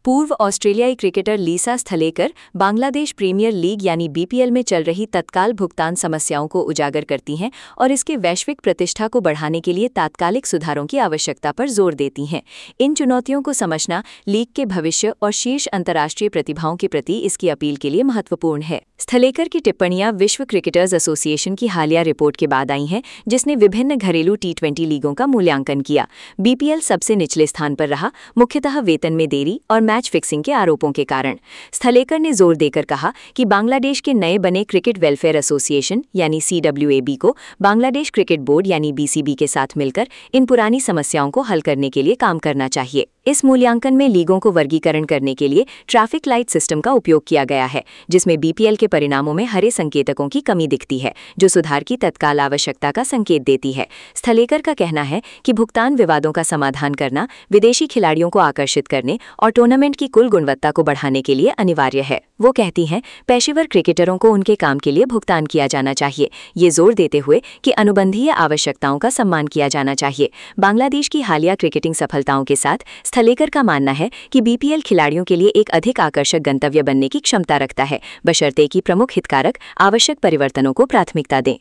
पूर्व ऑस्ट्रेलियाई cricketer Lisa Sthalekar Bangladesh premier league यानी बीपीएल में चल रही तत्काल भुगतान समस्याओं को उजागर करती हैं और इसके वैश्विक प्रतिष्ठा को बढ़ाने के लिए तात्कालिक सुधारों की आवश्यकता पर जोर देती हैं। इन चुनौतियों को समझना लीग के भविष्य और शीर्ष अंतर्राष्ट्रीय प्रतिभाओं के प्रति इसकी अपील के लिए महत्वपूर्ण है। स्थलेकर की टिप्पणियां विश्व क्रिकेटर्स एसोसिएशन की हालिया रिपोर्ट के बाद आई हैं, जिसने विभिन्न घरेलू टी20 लीगों का मूल्यांकन किया। बीपीएल सबसे निचले स्थान पर रहा, मुख्यतः वेतन में देरी और मैच फिक्सिंग के आरोपों के कारण। स्थलेकर ने जोर देकर कहा कि बांग्लादेश के नए बने क्रिकेट वेलफेयर एसोसिएशन यानी CWAB को बांग्लादेश क्रिकेट बोर्ड यानी BCB के साथ मिलकर इन पुरानी समस्याओं को हल करने के लिए काम करना चाहिए। इस मूल्यांकन में लीगों को वर्गीकरण करने के लिए ट्रैफिक लाइट सिस्टम का उपयोग किया गया है, जिसमें बीपीएल के परिणामों में हरे संकेतकों की कमी दिखती है, जो सुधार की तत्काल आवश्यकता का संकेत देती है। स्थलेकर का कहना है कि भुगतान विवादों का समाधान करना विदेशी खिलाड़ियों को आकर्षित करने और टूर्नामेंट की कुल गुणवत्ता को बढ़ाने के लिए अनिवार्य है। वो कहती हैं, पेशेवर क्रिकेटरों को उनके काम के लिए भुगतान किया जाना चाहिए, ये जोर देते हुए कि अनुबंधीय आवश्यकताओं का सम्मान किया जाना चाहिए। बांग्लादेश की हालिया क्रिकेटिंग सफलताओं के साथ स्थलेकर का मानना है कि बीपीएल खिलाड़ियों के लिए एक अधिक आकर्षक गंतव्य बनने की क्षमता रखता है, बशर्ते कि प्रमुख हितधारक आवश्यक परिवर्तनों को प्राथमिकता दें।